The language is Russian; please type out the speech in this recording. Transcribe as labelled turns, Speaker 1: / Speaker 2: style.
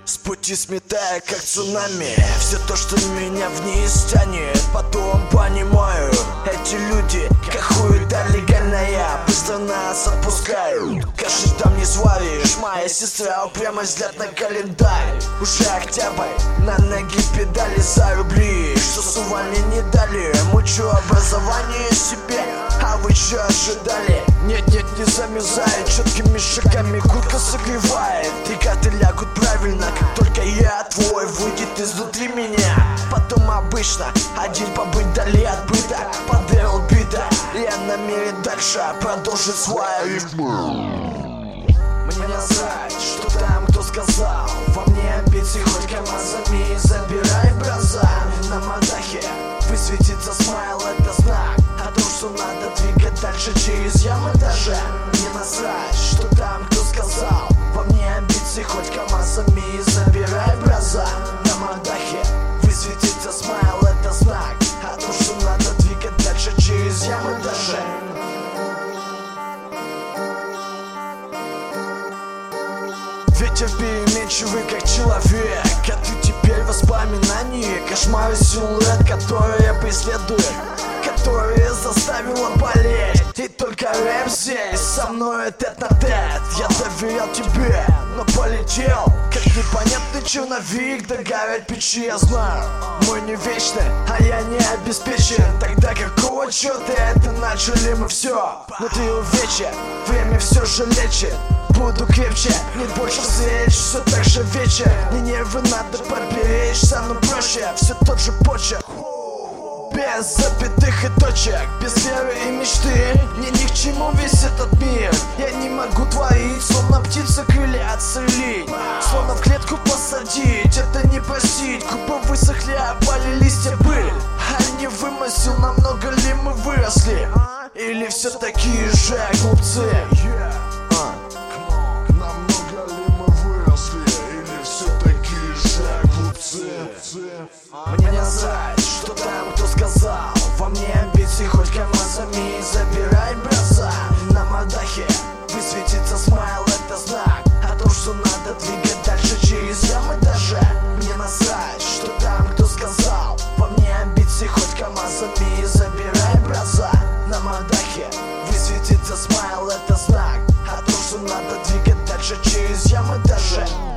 Speaker 1: с пути сметая, как цунами. Все то, что меня вниз тянет, потом понимаю, эти люди, как хуета легальная, быстро нас отпускают. Каши там не сваришь, моя сестра, упрямо взгляд на календарь. Уже октябрь, на ноги педали за рубли, что с увольнения не дали. Мучу образование себе, а вы что ожидали? Нет, не замерзает, четкими шагами куртка согревает. И карты лягут правильно, как только я твой выйдет изнутри меня. Потом обычно один побыть дали от быта, поделал бита. Я намерен дальше продолжить свою рифму. Мне насрать, что там кто сказал. Во мне амбиции хоть КамАЗами забирай браза. На Мадахе высветится смайл, это знак о том, что надо двигать дальше через ямы даже. Мне насрать, что там кто сказал. Во мне амбиции хоть КамАЗами забирай браза. На Мадахе высветится смайл, это знак о том, что надо двигать дальше через ямы даже. Ветер переменчивый, как человек, а ты теперь воспоминание. Кошмары силуэт, который я преследую, которая заставила болеть. И только рэп здесь со мной тет-на-тет. Я доверял тебе, но полетел, как непонятный черновик. Догорят печи, я знаю, мы не вечны, а я не обеспечен. Тогда какого черта это начали мы все? Внутри увечья, время все же лечит. Буду крепче, нет больше встреч, все так же вечер. Мне нервы надо поберечь, стану проще, все тот же почерк. Без запятых и точек, без веры и мечты, мне ни к чему весь этот мир. Я не могу творить, словно птица крылья отстрелить, словно в клетку посадить, это не простить. Губы высохли, опали листья пыль. А не вымысел, намного ли мы выросли? Или все такие же глупцы? Мне насрать, что там кто сказал. Во мне амбиции хоть КамАЗами забирай браза. На Мадахе высветится смайл, это знак о том, что надо двигать дальше через ямы даже. Мне насрать, что там кто сказал. Во мне амбиции хоть КамАЗами забирай браза. На Мадахе высветится смайл, это знак о том, что надо двигать дальше через ямы даже.